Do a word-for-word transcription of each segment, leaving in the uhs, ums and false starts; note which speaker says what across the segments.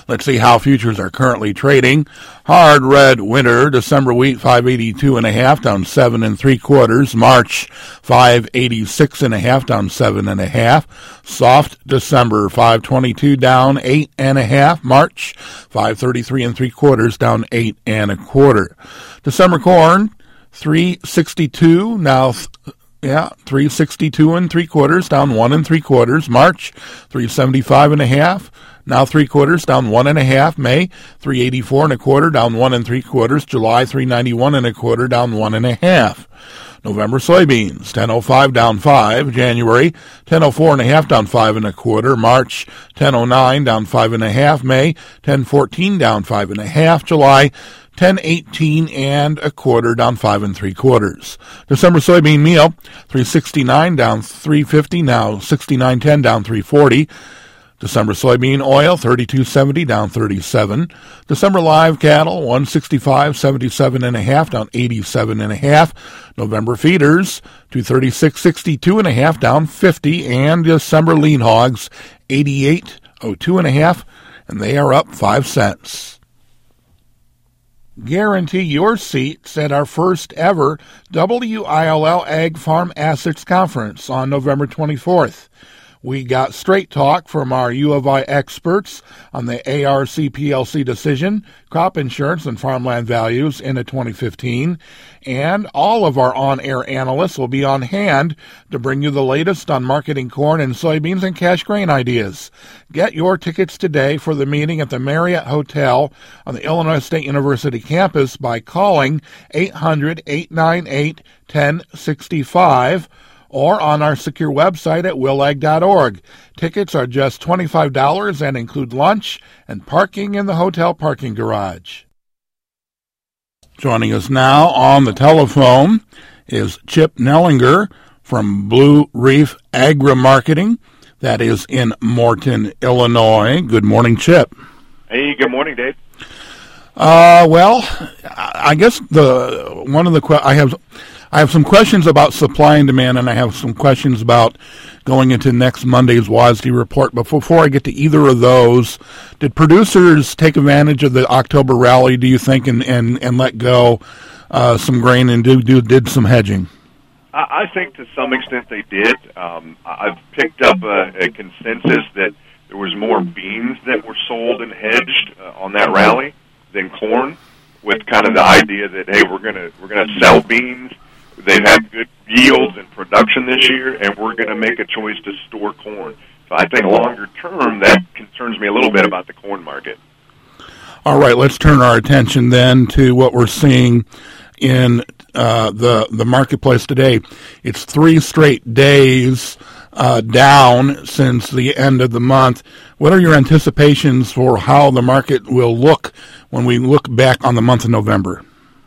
Speaker 1: Let's see how futures are currently trading. Hard red winter, December wheat five eighty-two and a half, down seven and three quarters. March five eighty-six and a half, down seven and a half. Soft December five twenty-two, down eight and a half. March five thirty-three and three quarters, down eight and a quarter. December corn three sixty-two, now th- yeah, three sixty-two and three quarters, down one and three quarters. March three seventy-five and a half. Now three quarters, down one and a half. May, three eighty-four and a quarter, down one and three quarters. July, three ninety-one and a quarter, down one and a half. November soybeans, ten oh five, down five. January, ten oh four and a half, down five and a quarter. March, ten oh nine, down five and a half. May, ten fourteen, down five and a half. July, ten eighteen and a quarter, down five and three quarters. December soybean meal, three sixty-nine, down three fifty, now sixty-nine ten, down three forty. December soybean oil, thirty-two seventy, down thirty-seven. December live cattle, one sixty-five seventy-seven and a half, down eighty-seven and a half. November feeders, two thirty-six sixty-two and a half, down fifty. And December lean hogs, eighty-eight oh two and a half, and they are up five cents. Guarantee your seats at our first ever W I L L Ag Farm Assets Conference on November twenty-fourth. We got straight talk from our U of I experts on the A R C P L C decision, crop insurance, and farmland values in twenty fifteen. And all of our on-air analysts will be on hand to bring you the latest on marketing corn and soybeans and cash grain ideas. Get your tickets today for the meeting at the Marriott Hotel on the Illinois State University campus by calling eight hundred, eight nine eight, one oh six five. Or on our secure website at willag dot org. Tickets are just twenty-five dollars and include lunch and parking in the hotel parking garage. Joining us now on the telephone is Chip Nellinger from Blue Reef Agri-Marketing. That is in Morton, Illinois. Good morning, Chip.
Speaker 2: Hey, good morning, Dave.
Speaker 1: Uh, well, I guess the one of the que- I have. I have some questions about supply and demand, and I have some questions about going into next Monday's W A S D report. But before I get to either of those, did producers take advantage of the October rally, do you think, and, and, and let go uh, some grain and do, do did some hedging?
Speaker 2: I think to some extent they did. Um, I've picked up a, a consensus that there was more beans that were sold and hedged uh, on that rally than corn, with kind of the idea that, hey, we're gonna we're gonna sell beans. They've had good yields and production this year, and we're going to make a choice to store corn. So I think longer term, that concerns me a little bit about the corn market.
Speaker 1: All right, let's turn our attention then to what we're seeing in uh, the the marketplace today. It's three straight days uh, down since the end of the month. What are your anticipations for how the market will look when we look back on the month of November?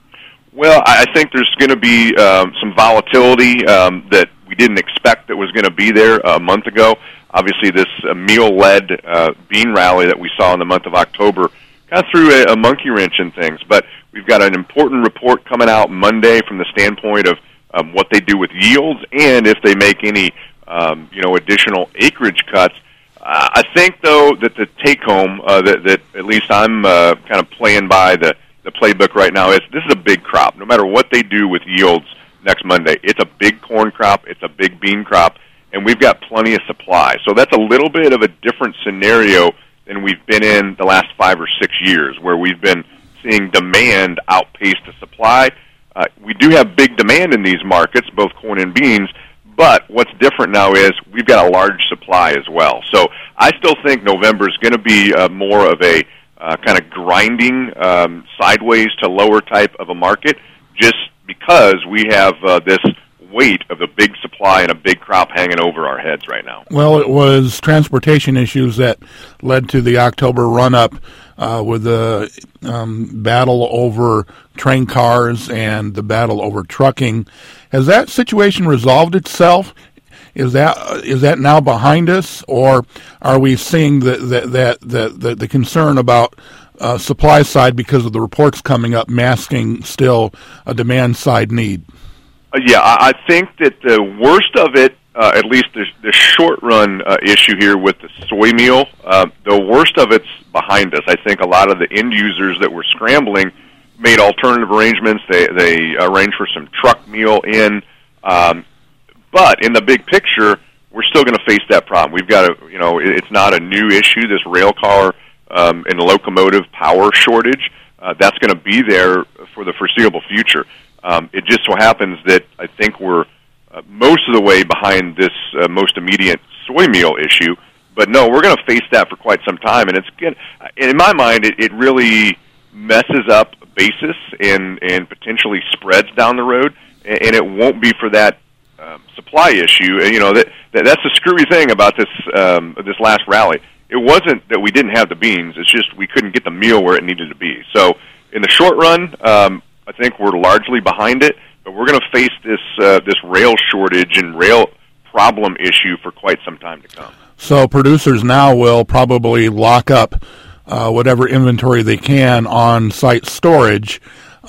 Speaker 2: Well, I think there's going to be um, some volatility um, that we didn't expect that was going to be there a month ago. Obviously, this uh, meal-led uh, bean rally that we saw in the month of October kind of threw a, a monkey wrench in things. But we've got an important report coming out Monday from the standpoint of um, what they do with yields and if they make any um, you know, additional acreage cuts. Uh, I think, though, that the take-home uh, that, that at least I'm uh, kind of playing by the the playbook right now is this is a big crop. No matter what they do with yields next Monday, it's a big corn crop, it's a big bean crop, and we've got plenty of supply. So that's a little bit of a different scenario than we've been in the last five or six years, where we've been seeing demand outpace the supply. Uh, we do have big demand in these markets, both corn and beans, but what's different now is we've got a large supply as well. So I still think November is going to be uh, more of a Uh, kind of grinding um, sideways to lower type of a market, just because we have uh, this weight of a big supply and a big crop hanging over our heads right now.
Speaker 1: Well, it was transportation issues that led to the October run-up uh, with the um, battle over train cars and the battle over trucking. Has that situation resolved itself? Is that is that now behind us, or are we seeing the the the the, the, the concern about uh, supply side because of the reports coming up masking still a demand side need?
Speaker 2: Uh, yeah, I think that the worst of it uh, at least the, the short-run uh, issue here with the soy meal, uh, the worst of it's behind us. I think a lot of the end users that were scrambling made alternative arrangements. They they arranged for some truck meal in, um, but in the big picture, we're still going to face that problem. We've got to, you know, it's not a new issue. This rail car um, and locomotive power shortage, uh, that's going to be there for the foreseeable future. Um, it just so happens that I think we're uh, most of the way behind this uh, most immediate soy meal issue. But no, we're going to face that for quite some time, and it's good. In my mind, it, it really messes up basis and and potentially spreads down the road, and, and it won't be for that um, supply issue. You know that, that that's the screwy thing about this um, this last rally. It wasn't that we didn't have the beans; it's just we couldn't get the meal where it needed to be. So in the short run, um, I think we're largely behind it, but we're going to face this uh, this rail shortage and rail problem issue for quite some time to come.
Speaker 1: So producers now will probably lock up uh, whatever inventory they can on site storage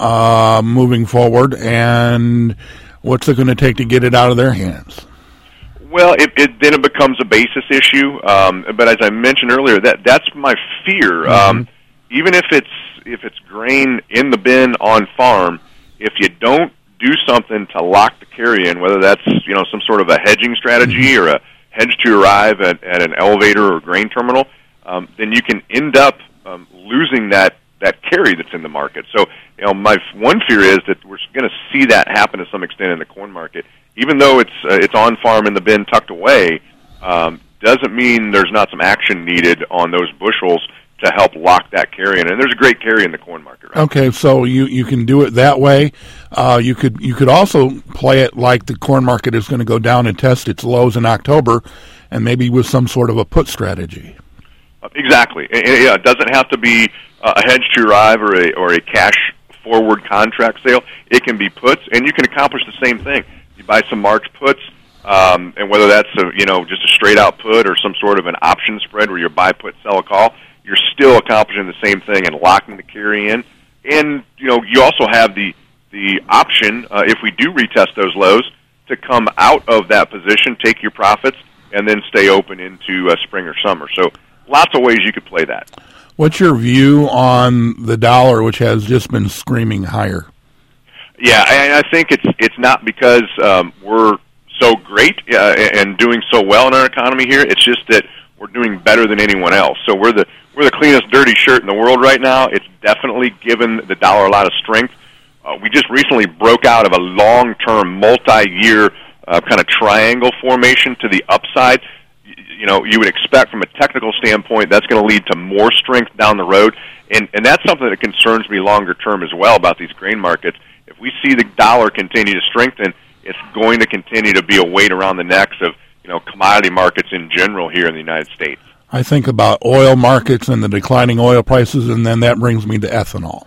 Speaker 1: uh, moving forward, and what's it going to take to get it out of their hands?
Speaker 2: Well, it, it then it becomes a basis issue. Um, but as I mentioned earlier, that that's my fear. Mm-hmm. Um, even if it's if it's grain in the bin on farm, if you don't do something to lock the carry-in, whether that's you know some sort of a hedging strategy or a hedge to arrive at, at an elevator or grain terminal, um, then you can end up um, losing that, that carry that's in the market. So, you know, my one fear is that we're going to see that happen to some extent in the corn market. Even though it's uh, it's on farm in the bin tucked away, um, doesn't mean there's not some action needed on those bushels to help lock that carry in. And there's a great carry in the corn market right
Speaker 1: Okay,
Speaker 2: now.
Speaker 1: so you, you can do it that way. Uh, you could you could also play it like the corn market is going to go down and test its lows in October, and maybe with some sort of a put strategy.
Speaker 2: Uh, exactly. It, it, it doesn't have to be uh, a hedge to arrive or a, or a cash forward contract sale. It can be puts, and you can accomplish the same thing. You buy some March puts, um, and whether that's a, you know just a straight out put or some sort of an option spread where you buy, put, sell a call, you're still accomplishing the same thing and locking the carry in. And, you know, you also have the the option, uh, if we do retest those lows, to come out of that position, take your profits, and then stay open into uh, spring or summer. So lots of ways you could play that.
Speaker 1: What's your view on the dollar, which has just been screaming higher?
Speaker 2: Yeah, and I think it's it's not because um, we're so great uh, and doing so well in our economy here. It's just that we're doing better than anyone else. So we're the we're the cleanest dirty shirt in the world right now. It's definitely given the dollar a lot of strength. Uh, we just recently broke out of a long-term, multi-year uh, kind of triangle formation to the upside. You, you know, you would expect from a technical standpoint that's going to lead to more strength down the road, and and that's something that concerns me longer term as well about these grain markets. If we see the dollar continue to strengthen, it's going to continue to be a weight around the necks of you know commodity markets in general here in the United States.
Speaker 1: I think about oil markets and the declining oil prices, and then that brings me to ethanol.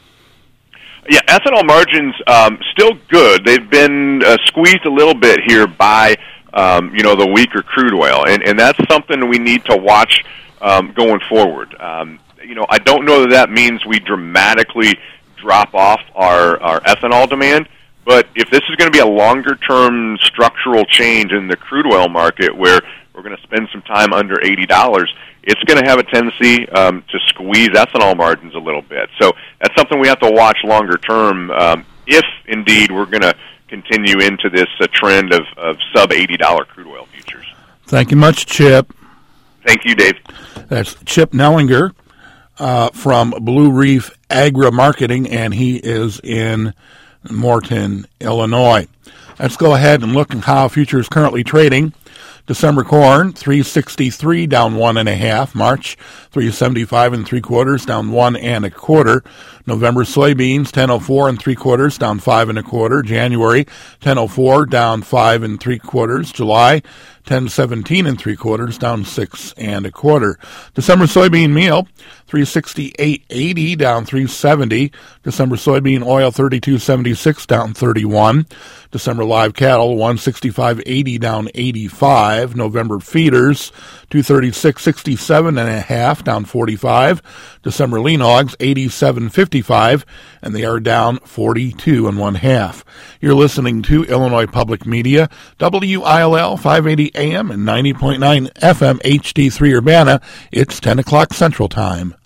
Speaker 2: Yeah, ethanol margins um, still good. They've been uh, squeezed a little bit here by um, you know the weaker crude oil, and and that's something we need to watch um, going forward. Um, you know, I don't know that that means we dramatically drop off our our ethanol demand, but if this is going to be a longer term structural change in the crude oil market, where we're going to spend some time under eighty dollars, it's going to have a tendency um, to squeeze ethanol margins a little bit. So that's something we have to watch longer term um, if, indeed, we're going to continue into this uh, trend of, of sub eighty dollars crude oil futures.
Speaker 1: Thank you much, Chip.
Speaker 2: Thank you, Dave.
Speaker 1: That's Chip Nellinger uh, from Blue Reef Agri Marketing, and he is in Morton, Illinois. Let's go ahead and look at how futures currently trading. December corn, three sixty-three, down one and a half. March, three seventy-five and three quarters, down one and a quarter. November soybeans, ten oh four and three quarters, down five and a quarter. January, ten oh four, down five and three quarters. July, ten seventeen and three quarters, down six and a quarter. December soybean meal, three sixty-eight eighty, down three seventy. December soybean oil, thirty-two seventy-six, down thirty-one. December live cattle, one sixty-five eighty, down eighty-five. November feeders, two thirty-six sixty-seven and a half, down forty-five. December lean hogs, eighty-seven fifty-five, and they are down forty-two and one half. You're listening to Illinois Public Media, W I L L five eighty A M and ninety point nine F M H D three Urbana. It's ten o'clock Central Time.